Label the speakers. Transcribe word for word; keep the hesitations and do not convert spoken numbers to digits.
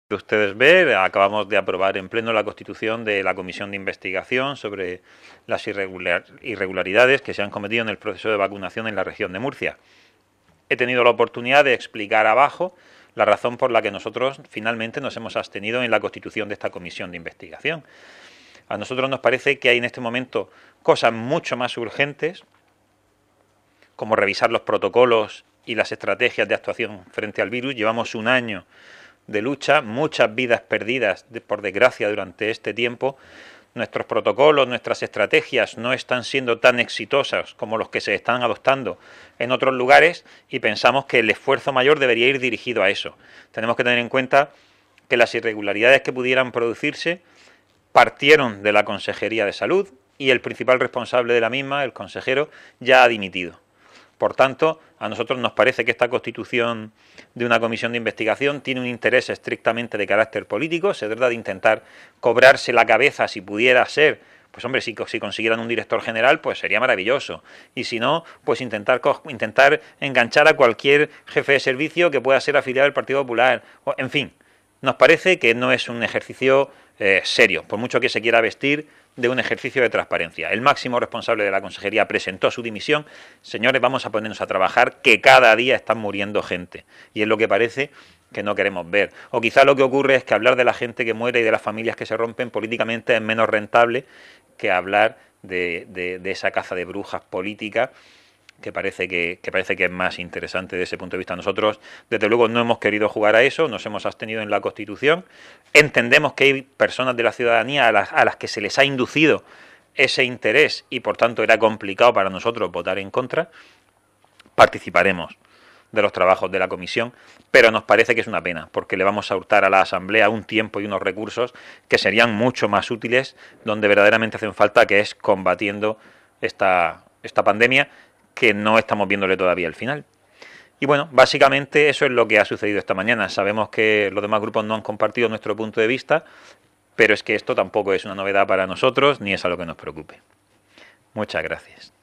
Speaker 1: De ustedes ver, acabamos de aprobar en pleno la constitución de la comisión de investigación sobre las irregular, irregularidades que se han cometido en el proceso de vacunación en la región de Murcia. He tenido la oportunidad de explicar abajo la razón por la que nosotros finalmente nos hemos abstenido en la constitución de esta comisión de investigación. A nosotros nos parece que hay en este momento cosas mucho más urgentes, como revisar los protocolos y las estrategias de actuación frente al virus. Llevamos un año de lucha, muchas vidas perdidas, de, por desgracia, durante este tiempo. Nuestros protocolos, nuestras estrategias no están siendo tan exitosas como los que se están adoptando en otros lugares y pensamos que el esfuerzo mayor debería ir dirigido a eso. Tenemos que tener en cuenta que las irregularidades que pudieran producirse partieron de la Consejería de Salud y el principal responsable de la misma, el consejero, ya ha dimitido. Por tanto, a nosotros nos parece que esta constitución de una comisión de investigación tiene un interés estrictamente de carácter político. Se trata de intentar cobrarse la cabeza, si pudiera ser, pues hombre, si, si consiguieran un director general, pues sería maravilloso. Y si no, pues intentar, intentar enganchar a cualquier jefe de servicio que pueda ser afiliado al Partido Popular. En fin, nos parece que no es un ejercicio eh, serio, por mucho que se quiera vestir de un ejercicio de transparencia. El máximo responsable de la consejería presentó su dimisión. Señores, vamos a ponernos a trabajar, que cada día están muriendo gente. Y es lo que parece que no queremos ver. O quizá lo que ocurre es que hablar de la gente que muere y de las familias que se rompen políticamente es menos rentable que hablar de, de, de esa caza de brujas política, que parece que, que parece que es más interesante desde ese punto de vista. Nosotros, desde luego, no hemos querido jugar a eso, nos hemos abstenido en la Constitución. Entendemos que hay personas de la ciudadanía a las, a las que se les ha inducido ese interés y, por tanto, era complicado para nosotros votar en contra. Participaremos de los trabajos de la comisión, pero nos parece que es una pena, porque le vamos a hurtar a la Asamblea un tiempo y unos recursos que serían mucho más útiles donde verdaderamente hacen falta, que es combatiendo esta, esta pandemia, que no estamos viéndole todavía el final. Y bueno, básicamente eso es lo que ha sucedido esta mañana. Sabemos que los demás grupos no han compartido nuestro punto de vista, pero es que esto tampoco es una novedad para nosotros, ni es algo que nos preocupe. Muchas gracias.